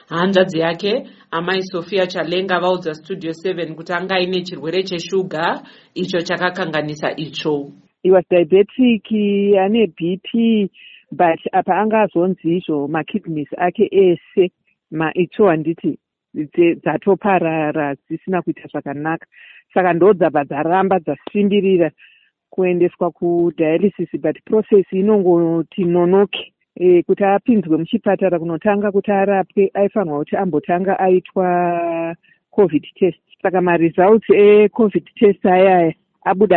Hanzvadzi yake Amai Sophia Chalenga vaudza Studio 7 kuti anga ine chirwere cheshuga icho chakakanganisa itsvo. He was diabetic, ane BP, but apa anga azonzi izvo makidneys ake ese maitsvo handiti dzatoparara dzisina kuita zvakanaka. Saka ndodzabva dzaramba dzasimbirira kuendeswa kudialysis, but process inongoti nonoke. Kuti apinzwe muchipatara kunotanga kuti arapwe aifanirwa kuti ambotanga aitwa covid test. Saka maresults ecovid test ayaya abuda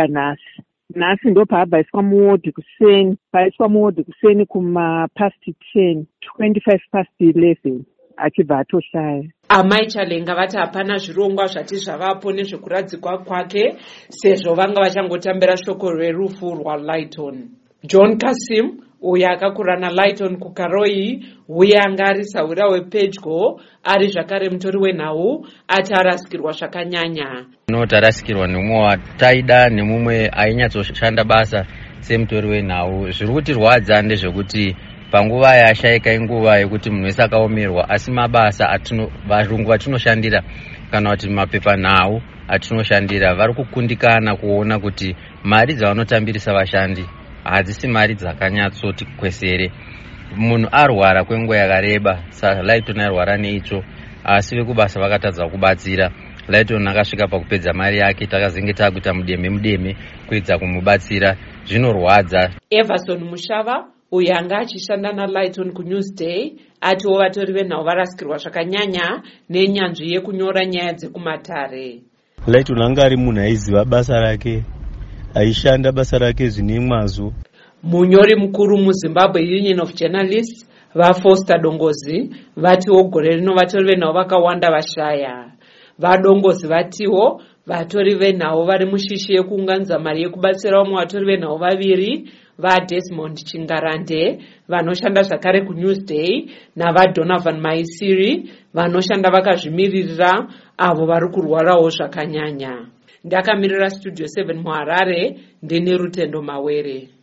nhasi ndo paabvaiswa muwodhi kuseni. Paiswa muwodhi kuseni kumapast 10, 25 past 11 achibva atoshaya. Amai Chalenga vati hapana zvirongwa zvati zvavapo nezvekuradzikwa kwake sezvo vanga vachangotambira shoko rerufu rwaLayton. John Kasim uyo akakura naLayton kuKaroi, uye anga ari saura wepedyo ari zvakare mutori wenhau, ati arasikirwa zvakanyanya. Noti arasikirwa nemumwe wataida nemumwe ainyatsoshanda basa semutori wenhau. Zviri kutirwadza ndezvekuti panguva yashaika inguva yekuti munhu wese akaomerwa, asi mabasa varungu vatinoshandira kana kuti mapepanhau atinoshandira vari kukundikana kuona kuti mari dzavanotambirisa vashandi hadzisi mari dzakanyatsoti kwesere. Munhu arwara kwenguva yakareba, Layton arwara neitsvo, asi vekubasa vakatadza kubatsira. Layton akasvika pakupedza mari yake, takazenge takuita mudeme kuedza kumubatsira. Zvinorwadza. Everson Mushava uyo anga achishanda naLayton kuNewsday atiwo vatori venhau varasikirwa zvakanyanya nenyanzvi yekunyora nyaya dzekumatare. Layton anga ari munhu aiziva basa rake, aishanda basa rake zvine mwazvo. Munyori mukuru muZimbabwe Union of Journalists vaFoster Dongozi vatiwo gore rino vatori venhau vakawanda vashaya. VaDongozi vatiwo vatori venhau vari mushishi yekuunganidza mari yekubatsira vamwe vatori venhau vaviri, vaDesmond Chingarande vanoshanda zvakare kuNewsday navaDonovan Maisiri vanoshanda vakazvimiririra avo vari kurwarawo zvakanyanya. Ndakamirira Studio 7 muHarare, ndine Rutendo Mawere.